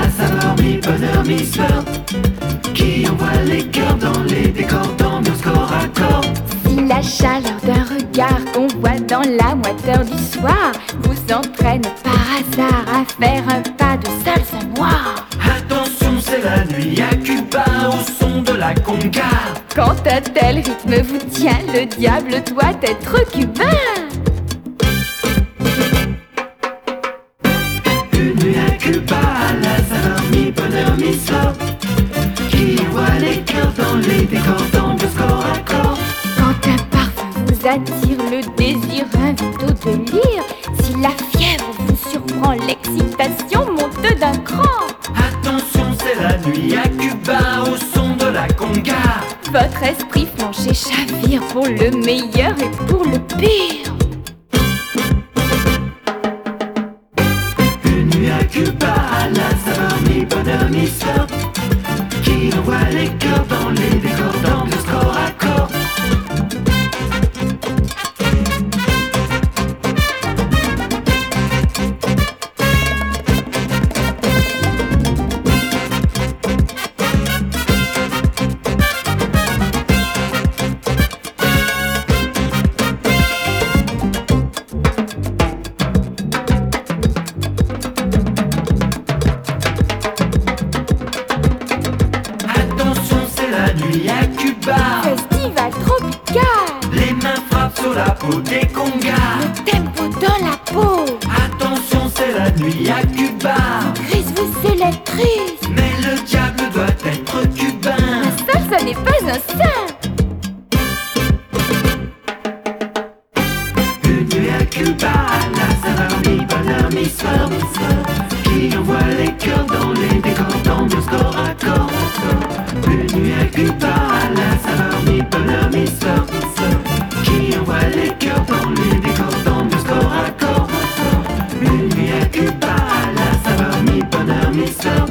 la saveur mi-bonheur mi-sport, qui envoie les cœurs dans les décors d'ambiance corps à corps. Si la chaleur d'un regard qu'on voit dans la moiteur du soir vous entraîne par hasard à faire un pas de salsa noire, Attention, c'est la nuit à Cuba au son de la conga. quand un tel rythme vous tient, le diable doit être cubain. Une nuit à Cuba, la saveur mi-bonheur mi-sport, qui envoie les cœurs dans les décors d'ambiance corps à corps. Quand un parfum vous attire, le désir invite au délire. Si la fièvre vous surprend, l'excitation monte d'un cran. Attention, c'est la nuit à Cuba au son de la conga. Votre esprit flanche et chavire pour le meilleur et pour le pire. Une nuit à Cuba, la saveur mi-bonheur mi-sport, qui envoie les cœurs dans les décors d'ambiance corps à corps. Attention, c'est la nuit à Cuba. Festival tropical, Les mains frappent sur la peau des congas. le tempo dans la peau. Attention, c'est la nuit à Cuba. Grise vous électrise, Mais le diable doit être cubain. la salsa n'est pas un saint. Une nuit à Cuba, la saveur mi-bonheur mi-sport, qui envoie les cœurs dans les décors d'ambiance corps à corps. Une nuit à Cuba, la saveur mi-bonheur mi-sport, qui envoie les cœurs dans les décors d'ambiance corps à corps. Une nuit à Cuba, la saveur mi-bonheur mi-sport,